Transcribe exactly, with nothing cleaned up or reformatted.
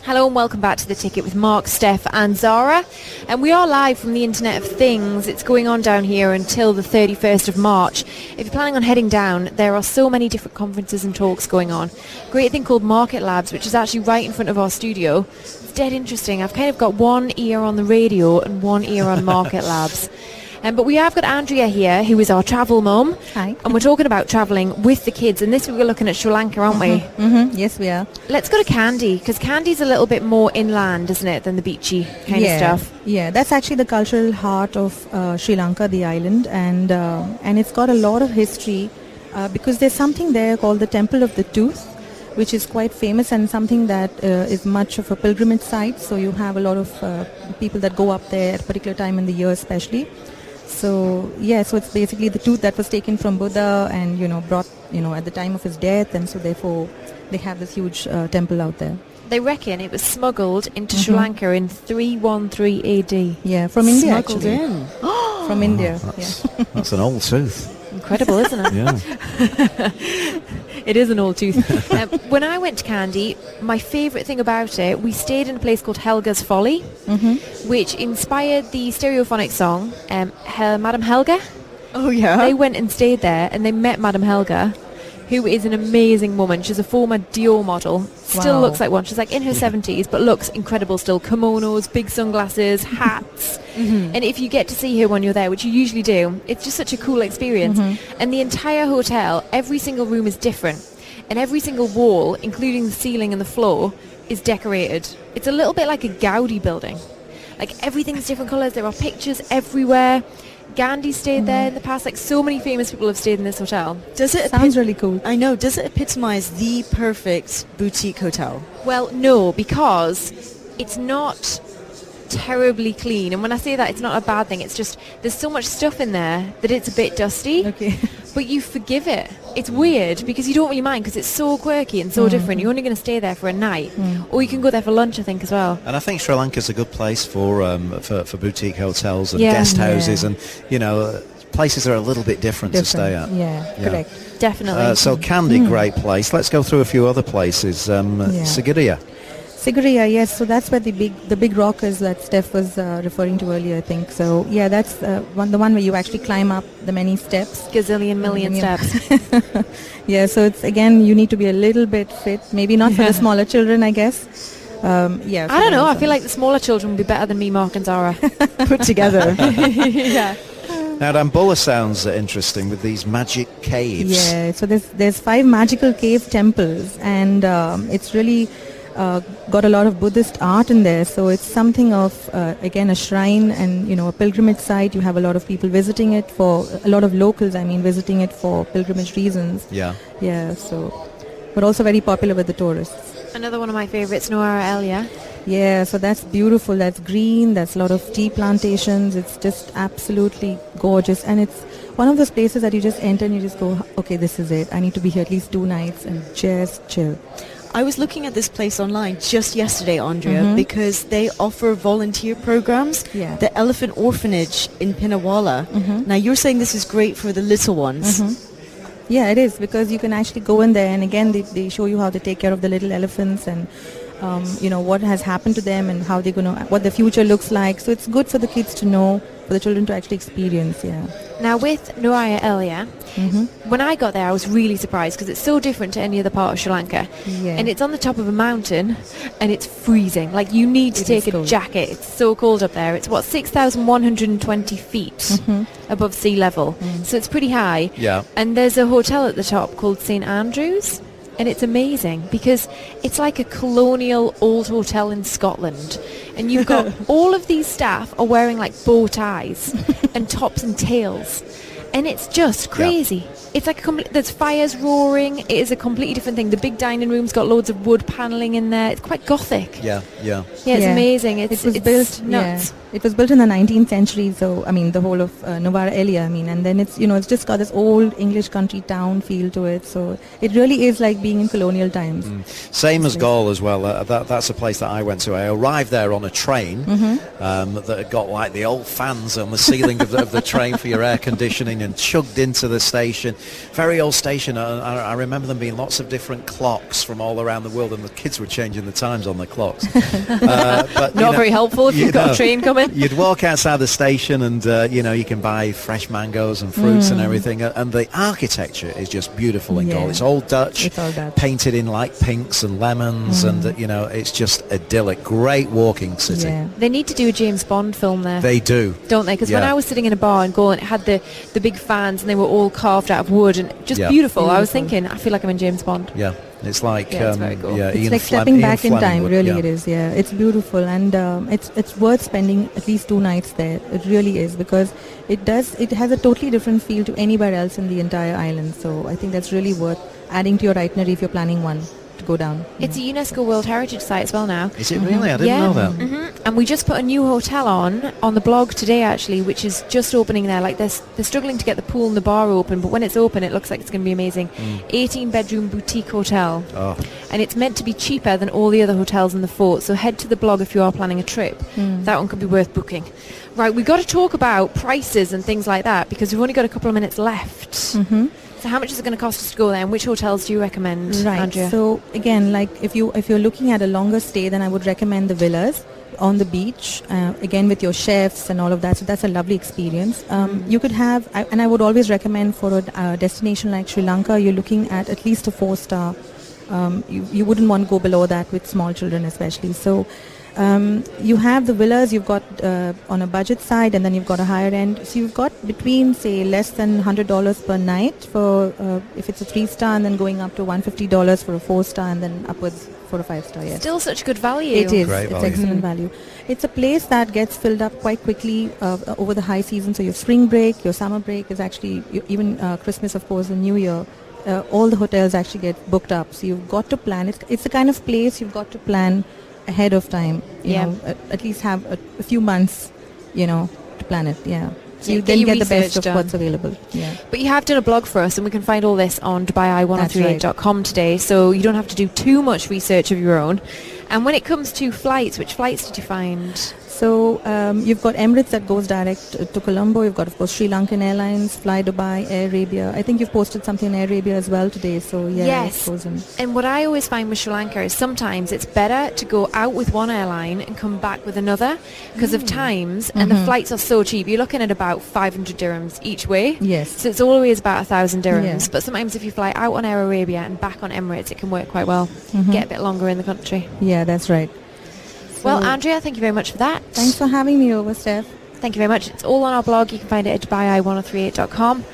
Hello and welcome back to The Ticket with Mark, Steph and Zara. And we are live from the Internet of Things. It's going on down here until the thirty-first of March. If you're planning on heading down, there are so many different conferences and talks going on. Great thing called Market Labs, which is actually right in front of our studio. It's dead interesting. I've kind of got one ear on the radio and one ear on Market Labs. Um, but we have got Andrea here, who is our travel mum. Hi. And we're talking about travelling with the kids. And this week we're looking at Sri Lanka, aren't we? Mm-hmm. Mm-hmm. Yes, we are. Let's go to Kandy, because Kandy's a little bit more inland, isn't it, than the beachy kind yeah. of stuff. Yeah, that's actually the cultural heart of uh, Sri Lanka, the island. And, uh, and it's got a lot of history uh, because there's something there called the Temple of the Tooth, which is quite famous and something that uh, is much of a pilgrimage site. So you have a lot of uh, people that go up there at a particular time in the year especially. So, yeah, so it's basically the tooth that was taken from Buddha and, you know, brought, you know, at the time of his death. And so, therefore, they have this huge uh, temple out there. They reckon it was smuggled into Mm-hmm. Sri Lanka in three thirteen A D. Yeah, from India, Smuggled actually. in. From India, That's, yeah. that's an old tooth. Incredible, isn't it? Yeah. It is an old tooth. um, when I went to Kandy, my favourite thing about it, we stayed in a place called Helga's Folly, Mm-hmm. which inspired the Stereophonic song, um, Hel- Madam Helga. Oh, yeah. They went and stayed there and they met Madam Helga, who is an amazing woman. She's a former Dior model. Still Wow. looks like one. She's like in her seventies, but looks incredible still. Kimonos, big sunglasses, hats. Mm-hmm. And if you get to see her when you're there, which you usually do, it's just such a cool experience. Mm-hmm. And the entire hotel, every single room is different. And every single wall, including the ceiling and the floor, is decorated. It's a little bit like a Gaudi building. Like everything's different colours. There are pictures everywhere. Gandhi stayed Mm-hmm. there in the past. Like so many famous people have stayed in this hotel. Does it Sounds epi- really cool. I know. Does it epitomize the perfect boutique hotel? Well, no, because it's not terribly clean. And when I say that, it's not a bad thing. It's just there's so much stuff in there that it's a bit dusty. Okay. But you forgive it. It's weird because you don't really mind because it's so quirky and so Mm. different. You're only going to stay there for a night. Mm. Or you can go there for lunch, I think, as well. And I think Sri Lanka's a good place for um, for, for boutique hotels and Yeah. guest houses Yeah. and, you know, uh, places that are a little bit different, to stay at. Yeah, Yeah. correct. Definitely. Uh, so Kandy, Mm. great place. Let's go through a few other places. Um, Yeah. Sigiriya. Sigiriya, yes. So that's where the big the big rock is that Steph was uh, referring to earlier, I think. So yeah, that's uh, one the one where you actually climb up the many steps. Gazillion million Yeah. steps. Yeah, so it's again you need to be a little bit fit. Maybe not for the smaller children, I guess. Um, yeah. I don't know. I feel like the smaller children would be better than me, Mark and Zara. put together. Yeah. Now, Dambulla sounds uh, interesting with these magic caves. Yeah, so there's there's five magical cave temples, and um, it's really uh, got a lot of Buddhist art in there. So it's something of uh, again a shrine and you know a pilgrimage site. You have a lot of people visiting it for a lot of locals. I mean, visiting it for pilgrimage reasons. Yeah. Yeah, so but also very popular with the tourists. Another one of my favourites, Noara Elia. Yeah, so that's beautiful. That's green. That's a lot of tea plantations. It's just absolutely gorgeous. And it's one of those places that you just enter and you just go, okay, this is it. I need to be here at least two nights and just chill. I was looking at this place online just yesterday, Andrea, Mhm. because they offer volunteer programs. Yeah. The Elephant Orphanage in Pinawala. Mhm. Now, you're saying this is great for the little ones. Mhm. Yeah, it is because you can actually go in there and again they, they show you how they take care of the little elephants and um, you know what has happened to them and how they're gonna what the future looks like. So it's good for the kids to know, for the children to actually experience. Yeah. Now, with Noara Elia, Mm-hmm. when I got there, I was really surprised because it's so different to any other part of Sri Lanka. Yeah. And it's on the top of a mountain and it's freezing. Like, you need to It take is a cold. jacket. It's so cold up there. It's, what, six thousand one hundred twenty feet Mhm. above sea level. Mm. So it's pretty high. Yeah. And there's a hotel at the top called Saint Andrews. And it's amazing because it's like a colonial old hotel in Scotland. And you've got all of these staff are wearing like bow ties and tops and tails. And it's just crazy. It's like a compl- there's fires roaring. It is a completely different thing. The big dining room's got loads of wood paneling in there. It's quite gothic. Yeah, yeah. Yeah, it's Yeah. amazing. It's, It was it's built. nuts. Yeah, it was built in the nineteenth century. So I mean, the whole of uh, Noara Elia. I mean, and then it's you know it's just got this old English country town feel to it. So it really is like being in colonial times. Mm. Same as Gaul as well. Uh, that, that's a place that I went to. I arrived there on a train Mm-hmm. um, that had got like the old fans on the ceiling of, the, of the train for your air conditioning and chugged into the station. Very old station. I, I remember them being lots of different clocks from all around the world, and the kids were changing the times on the clocks. uh, but, Not you know, very helpful if you've you got know, a train coming. You'd walk outside the station and, uh, you know, you can buy fresh mangoes and fruits Mm. and everything. And the architecture is just beautiful in Yeah. Gaul. It's old Dutch, It's all Dutch. painted in light pinks and lemons, Mm. and, uh, you know, it's just idyllic. Great walking city. Yeah. They need to do a James Bond film there. They do. Don't they? Because when Yeah. I was sitting in a bar in Gaul and it had the, the big fans and they were all carved out of wood and just Yeah. beautiful, I was Beautiful. thinking, I feel like I'm in James Bond. Yeah. It's like, Yeah, it's um, very cool. yeah, It's Ian like Flem- stepping Ian back in Fleming time. would- Really, yeah. it is. Yeah, it's beautiful, and um, it's it's worth spending at least two nights there. It really is, because it does. It has a totally different feel to anywhere else in the entire island. So I think that's really worth adding to your itinerary if you're planning one to go down. It's a UNESCO World Heritage Site as well now. Is it really? I didn't Yeah. know that. hmm And we just put a new hotel on on the blog today, actually, which is just opening there. Like they're, s- they're struggling to get the pool and the bar open, but when it's open, it looks like it's going to be amazing. eighteen bedroom boutique hotel, Oh, and it's meant to be cheaper than all the other hotels in the fort. So head to the blog if you are planning a trip. Mm. That one could be worth booking. Right, we've got to talk about prices and things like that because we've only got a couple of minutes left. Mm-hmm. So how much is it going to cost us to go there, and which hotels do you recommend, Right. Andrea? So again, like if you if you're looking at a longer stay, then I would recommend the villas on the beach. Uh, again, with your chefs and all of that. So that's a lovely experience. Um, Mm. You could have, I, and I would always recommend for a uh, destination like Sri Lanka, you're looking at at least a four star. Um, you, you wouldn't want to go below that with small children, especially. So. Um, you have the villas, you've got uh, on a budget side, and then you've got a higher end. So you've got between, say, less than one hundred dollars per night for uh, if it's a three star, and then going up to one hundred fifty dollars for a four star, and then upwards for a five star. Yes, Still such good value. it is. Great It's value. excellent Mm. value. It's a place that gets filled up quite quickly uh, over the high season. So your spring break, your summer break is actually you, even uh, Christmas, of course, and New Year. Uh, all the hotels actually get booked up. So you've got to plan. It's, it's the kind of place you've got to plan ahead of time. You Yeah. know, at, at least have a, a few months, you know, to plan it. Yeah. So Yeah, you get then your get the best research of done. what's available. Yeah. But you have done a blog for us, and we can find all this on Dubai I one oh three eight dot com today, so you don't have to do too much research of your own. And when it comes to flights, which flights did you find? So um, you've got Emirates that goes direct uh, to Colombo. You've got, of course, Sri Lankan Airlines, Fly Dubai, Air Arabia. I think you've posted something in Air Arabia as well today. So yeah, Yes. it goes in. And what I always find with Sri Lanka is sometimes it's better to go out with one airline and come back with another because of times, and the Mhm. flights are so cheap. You're looking at about five hundred dirhams each way. Yes. So it's always about a thousand dirhams. Yeah. But sometimes if you fly out on Air Arabia and back on Emirates, it can work quite well. Mhm. Get a bit longer in the country. Yeah, that's right. Well, So Andrea, thank you very much for that. thanks for having me over, Steph. Thank you very much. It's all on our blog. You can find it at Dubai I one oh three eight dot com.